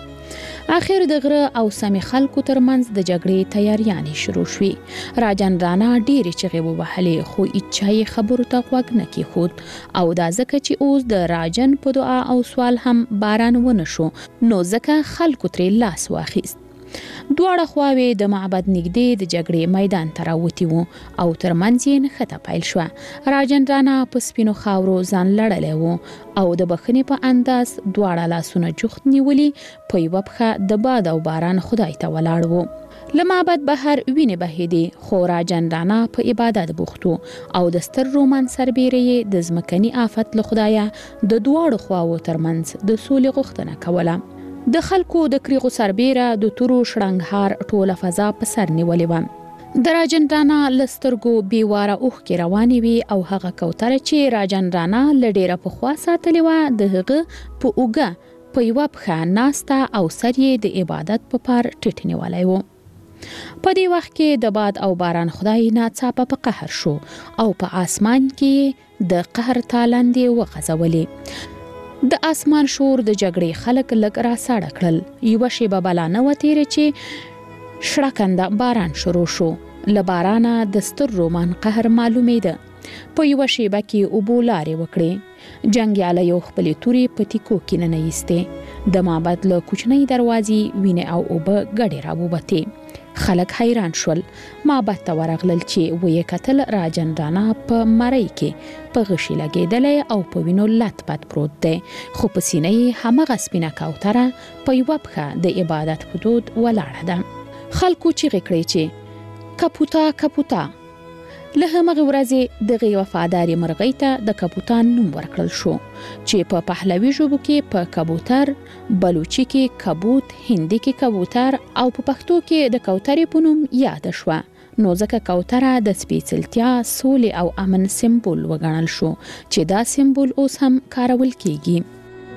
اخر د غره او سیمې خلکو ترمنځ د جګړې تیاریانې شروع شوې. راجن رانا ډېرې چغې ووهلې خو هیچا یې خبرو ته غوږ نه کېښود او دا ځکه چې اوس د راجن په دعا او سوال هم باران ونه شو نو ځکه خلکو ترې لاس واخیست. دواړه خواوې د معبد نږدې د جګړې میدان ته راوتي وو او ترمنځ یې نښته پیل شوه. راجن رانا په سپینو خاورو ځان لړلی وو او د بخښنې په انداز دواړه لاسونه جوخت نیولي په یوه پښه د باد او باران خدای ته ولاړ وو. له معبد بهر وینې بهېدې خو راجن رانا په عبادت بوخت و او د ستر رومان سربیره یې د ځمکني آفت له خدایه د دواړو خواوو ترمنځ د سولې غوښتنه کوله. د خلکو د کریغو سربیره د تورو شړنګهار ټوله فضا په سر نیولې وه. د راجن رانا له سترګو بېواره اوښکې روانې وې او هغه کوتره چې راجن رانا له ډېره پخوا ساتلې وه د هغه په اوږه په یوه پښه ناسته او سر یې د عبادت په پار ټیټ نیولی و. په دې وخت کې د باد او باران خدای ناڅاپه په قهر شو او په آسمان کې د قهر تالندې وغځولې. د آسمان شور د جګړې خلک لږ را ساړه کړل. یوه شیبه بلا نه وه تېره چې شړکنده باران شروع شو. له بارانه د ستر رومان قهر معلومېده. په یوه شیبه کې اوبو لارې وکړې. جنګیالیو خپلې تورې په تیکو کې ننه ایستې. د معبد له کوچنۍ دروازې وینې او اوبه ګډې راووتې. خلک حیران شول. معبد ته ورغلل چې ویې کتل راجندرانا په مړی کې په غشي لګېدلی او په وینو لت پت پروت دی، خو په سینه یې همغه سپینه کوتره په یوه پښه د عبادت په دود ولاړه ده. خلکو چیغې کړې چې کپوتا کپوتا. له همغې ورځې دغې وفادارې مرغۍ ته د کپوتان نوم ورکړل شو چې په پهلوي ژبو کې په کبوتر، بلوچي کې کبوت، هندي کې کبوتر او په پښتو کې د کوترې په نوم یاده شوه. نو ځکه کوتره د سپېڅلتیا، سولې او امن سمبول وګڼل شو چې دا سمبول اوس هم کارول کیږي.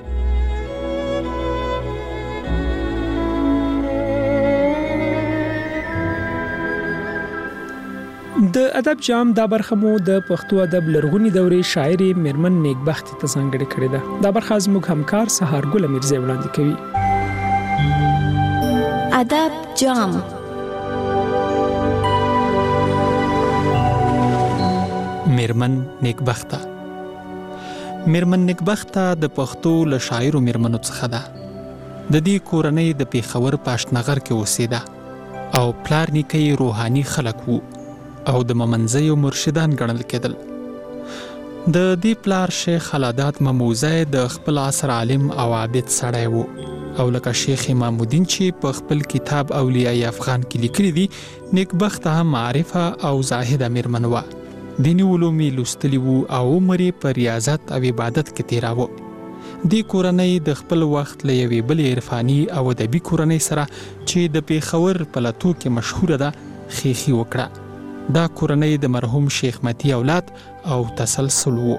د ادب جام دا برخه مو د پښتو ادب لرغونی دورې شاعرې میرمن نیکبختي ته ځانګړې کړې ده. دا برخه زموږ همکار سهارګل میرزا وړاندې کوي. ادب جام. میرمن نیکبخته. میرمن نیکبخته د پښتو له شاعرو میرمنو څخه ده. د دې کورنۍ د پیښور په اشنغر کې اوسېده او پلار نیکه یې روحاني خلک وو او د ممنځیو مرشدان ګڼل کېدل. د دې پلار شیخ العادات مموزه د خپل عصر عالم او عابد سړی وو او لکه شیخ امام الدین چې په خپل کتاب اولیاء افغان کې لیکلي دي، نیکبخته هم معرفه او زاهده میرمن وه. دیني علوم یې لوستلي وو او عمر یې په ریاضت او عبادت کې تیراوه. دې کورنۍ د خپل وخت له یوې بلې عرفاني او ادبي کورنۍ سره چې د پیښور په لاتو کې مشهوره ده خیخي وکړه. دا کورنۍ د مرحوم شیخ متی اولاد او تسلسل وو.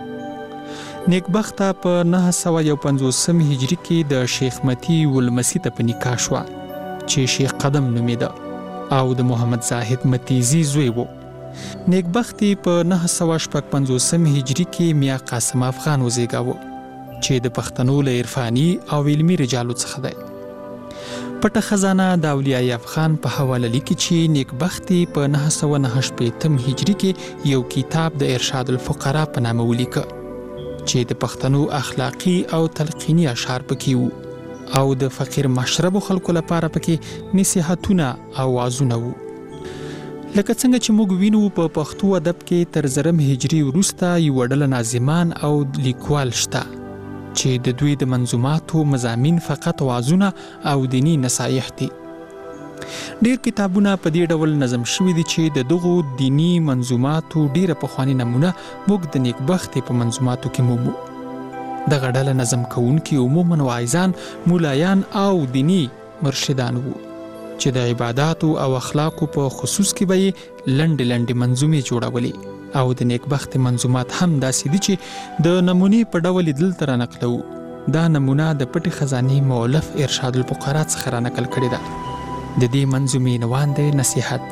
نیکبخته په نهه سوه یو پنځوسم هجري کې د شیخ متی ولمسی ته په نکاح شوه چې شیخ قدم نومیده او د محمد زاهد متیزي زوی وو. نیکبختي په نهه سوه شپږ پنځوسم هجري کې میا قاسم افغان وزیږاوه چې د پښتنو له عرفاني او علمي رجالو څخه دی. پټه خزانه د اولیاء افغان په حواله لیکي چې نیکبختي په نهه سوه نهه شپېتم هجري کې یو کتاب د ارشاد الفقراء په نامه ولیکه چې د پښتنو اخلاقی او تلقینی اشعار پکې وو او د فقیر مشربو خلکو لپاره پکې نصیحتونه او وعظونه وو. لکه څنګه چې موږ وینو په پښتو ادب کې تر زرم هجري وروسته یو ډله ناظمان او لیکوال شته چې د دوی د منظوماتو مضامین فقط وعظونه او دینی نصایح دي. ډیر کتابونه په دې ډول نظم شوي دي چې د دغو دینی منظوماتو ډیره پخواني نمونه موږ د نیکبختي په منظوماتو کې مومو. دغه ډله نظم کوونکي عموماً واعظان، مولایان او دینی مرشدان وو چې د عباداتو او اخلاقو په خصوص کې به یې لنډې لنډې منظومې جوړولې او د نیکبختي منظومات هم داسې دي چې د نمونې په ډول یې دلته رانقلوو. دا نمونه د پټې خزانې مؤلف ارشاد الفقراء څخه رانقل کړې ده. د دې منظومې عنوان دی نصیحت.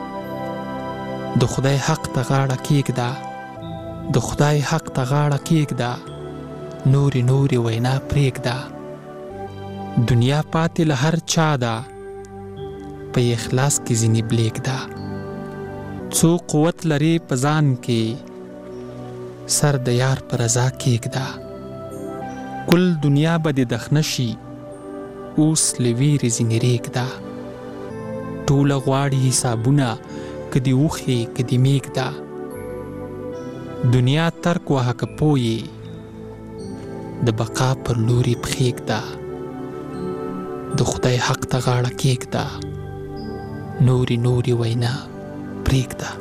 د خدای حق ته غاړه کېږده، د خدای حق ته غاړه کېږده، نورې نورې وینا پرېږده، دنیا پاتې له هر چا ده، په اخلاص کې ځینې بلېږده. څو قوت لري په ځان کې، سر د یار په رضا کېږده، کل دنیا به دې دخنه شي، اوس له ویرې ځینې رېږده، ټوله غواړي حسابونه که دې وخې که دې مېږده، دنیا ترک وهه که پویې، د بقا پر لوري پښېږده، د خدای حق ته غاړه کېږده، نورې نورې وینا پرېږده.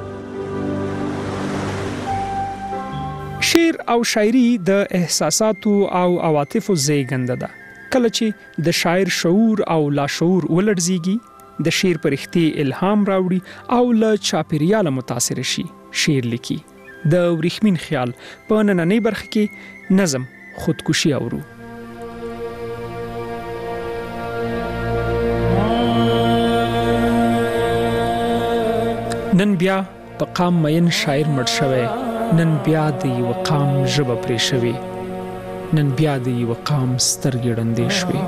شعر او شاعري د احساساتو او عواطفو زیږنده ده. کله چې د شاعر شعور او لاشعور ولړزيږي، د شعر پرختي الهام راوړي او له چاپیریاله متاثر شي، شعر لیکي. د ورېښمین خیال په نننۍ برخه کې نظم خودکشي اورو. نن بیا په قام مین شاعر مړ شوی، نن بیا د یو قام ژبه پرې شوی، نن بیا د یو قام سترګې ړندې شوې.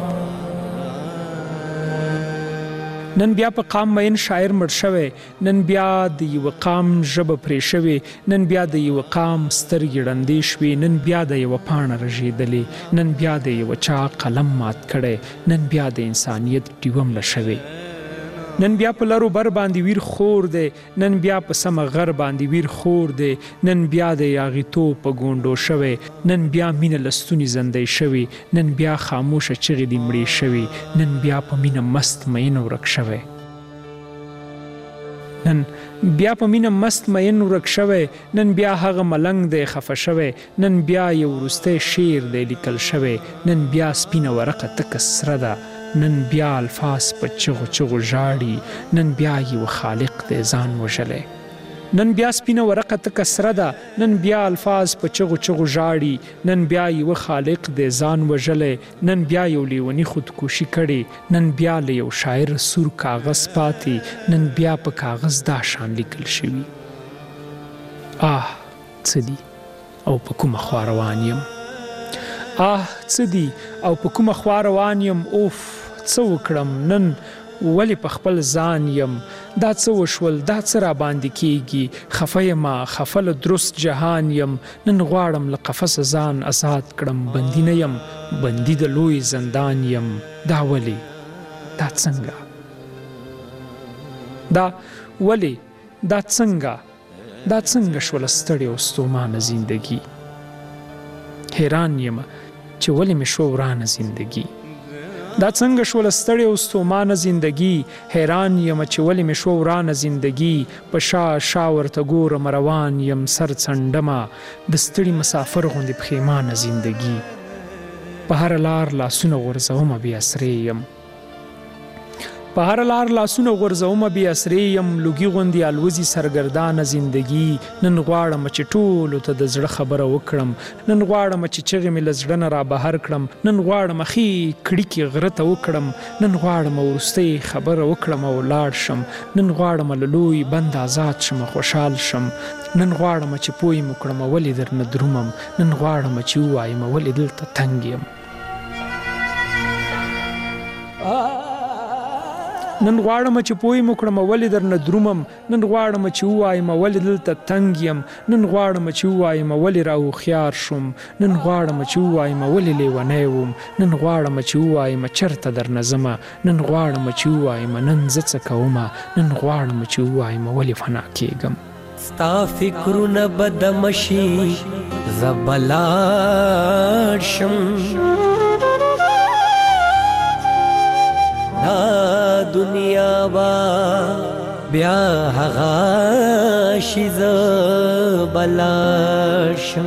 نن بیا په قام مین شاعر مړ شوی، نن بیا د یو قام ژبه پرې شوی، نن بیا د یو قام سترګې ړندې شوې، نن بیا د یو پاڼه رژېدلې، نن بیا د یو چا قلم مات کړی، نن بیا د انسانیت ډیوه مړه شوې. نن بیا په لرو بر باندې ویر خور دی، نن بیا په سمه غر باندې ویر خور دی، نن بیا د یاغیتوب په ګونډو شوی، نن بیا مینه لستونی زندۍ شوی، نن بیا خاموشه چغې دې مړې شوی، نن بیا په مینه مست مین ورک شوی، نن بیا په مینه مست مین ورک شوی، نن بیا هغه ملنګ دی خفه شوی، نن بیا یو وروستی شعر دی لیکل شوی، نن بیا سپینه ورقه تکه سره ده، نن بیا الفاظ په چغو چغو ژاړي، نن بیا یو خالق دی ځان وژلی، نن بیا سپینه ورقه تکه سره ده، نن بیا الفاظ په چغو چغو ژاړي، نن بیا یو خالق دی ځان وژلی، نن بیا یو لیونی خودکشي کړې، نن بیا له یو شاعر سور کاغذ پاتې، نن بیا په کاغذ دا شان لیکل شوي. آه څه دي او په کومه خوا روان یم، آه څه دي او په کومه خوا روان یم، اوف څه وکړم نن ولې په خپل ځان یم، دا څه وشول دا څه را باندې کیږي، خفه یمه خفه له درست جهان یم، نن غواړم له قفسه ځان آزاد کړم، بندي نه یم بندي د لوی زندان یم، دا ولې دا څنګه، دا ولې دا څنګه دا څنګه شوله ستړې او ستومانه زندگی، حیران یم چې ولې مې شو ورانه زندگی، دا څنګه شوله ستړې او ستومانه زندگی، حیران یم چې ولې مې شو ورانه زندگی، په شا شا ورته ګورم روان یم سر څنډمه د ستړي مسافر غوندې پښیمانه زندگی، په هره لار لاسونه غورځومه بې اسرې یم، په هر لار لاسونه غورځومه بې اسرې یم، لوګي غوندې الوزي سرګردانه زندگی، نن غواړم چې ټولو ته د زړه خبره وکړم، نن غواړم چې چغې مې له زړه نه را بهر کړم، نن غواړم ښې کړیکې غره ته وکړم، نن غواړم وروستۍ خبره وکړم او لاړ شم، نن غواړم له لوی بند آزاد شم خوشحال شم، نن غواړم چې پوی مو کړم ولې درنه درومم، نن غواړم چې ووایم ولې دلته تنګ یم، نن غواړم چې پوی مو کړم ولې درنه درومم، نن غواړم چې ووایم ولې دلته تنګ یم، نن غواړم چې ووایم ولې راهوښیار شوم، نن غواړم چې ووایم ولې لیونی وم، نن غواړم چې ووایم چېرته درنه ځمه، نن غواړم چې ووایم نن زه څه کومه، نن غواړم چې ووایم ولې فنا کېږم. ستا فکرونه به د مشي زه به لاړ شم، دا دنیا با بیا هغه شي زه به لاړ شم،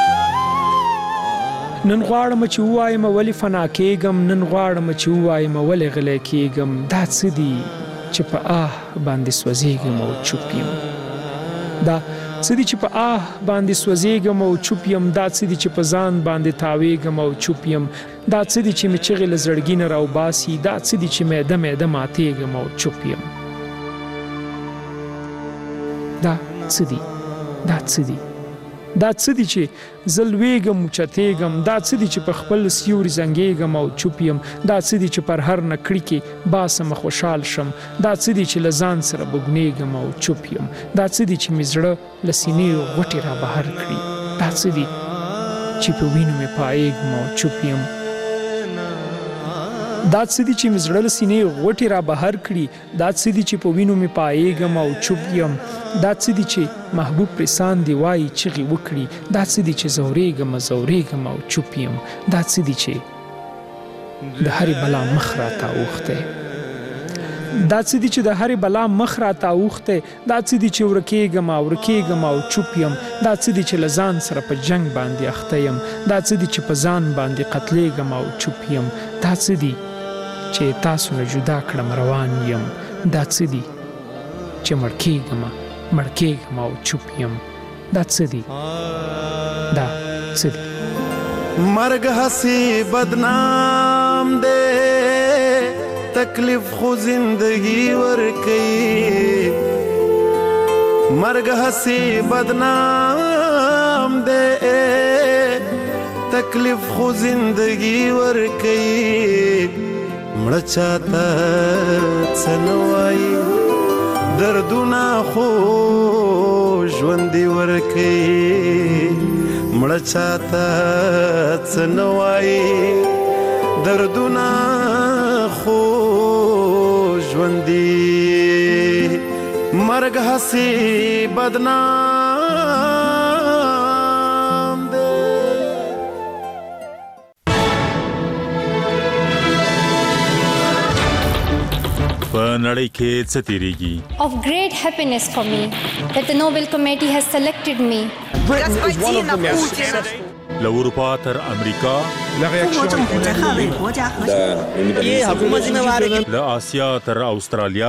نن غواړم چې ووایم ولې فنا کېږم، نن غواړم چې ووایم ولې غلی کېږم، دا څه دي چې په آه باندې سوځېږم او چوپ یم، دا څه دي چې په آه باندې سوځېږم او چوپ یم، دا څه دي چې په ځان باندې تاویږم او چوپ یم، دا څه دي چې مې چغې له زړګي نه راوباسي، دا څه دي چې میده میده ماتېږم او چوپ یم، دا څه دي دا څه دي دا څه دي چې زه لویږم اوچتېږم، دا څه دي چې په خپل سیوري زنګېږم او چوپ یم، دا څه دي چې پر هر نکړي کې باسم خوشحال شم، دا څه دي چې له ځان سره بګنېږم او چوپ یم، دا څه دي چې مې زړه له سینې غوټې را بهر کړي، دا څه دي چې په وینو مې پایېږم او چوپ یم، دا څه دي چې مې زړه له سینې غوټې را بهر کړي، دا څه دي چې په وینو مې پایېږم او چوپ یم، دا څه دي چې محبوب پرې ساندې وایي چغې وکړي، دا څه دي چې ځورېږم ځورېږم او چوپ یم، دا څه دي چې د هرې بلا مخ راته اوښتی، دا څه دي چې د هرې بلا مخ راته اوښتی، دا څه دي چې ورکېږم ورکېږم او چوپ یم، دا څه دي چې له ځان سره په جنګ باندې اخته یم، دا څه دي چې په ځان باندې قتلېږم او چوپ یم، دا څه دي چې تاسو نه جدا کړم روان یم، دا څه دي چې مړ کېږم مړ کېږم او چوپ یم، دا څه دي دا څه دي مرګ هسې بدنام دی تکلیف خو زندگی ورکي، مرګ هسې بدنام دی تکلیف خو زندگی ورکي، مړه چاته څه نه وایي دردونه خو ژوندي ورکي، مړه چاته څه نه وایي دردونه خو ژوندي مرګ هسي بدنام دے په نړۍ کې څه تیریږي Of great happiness for me that the Nobel Committee has selected me. Britain is one of the most له اروپا تر امریکا له آسیا تر استرالیا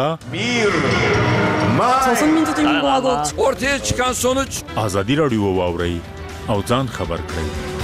ortaya çıkan sonuç ازادي رادیو واوري او ځان خبر کړئ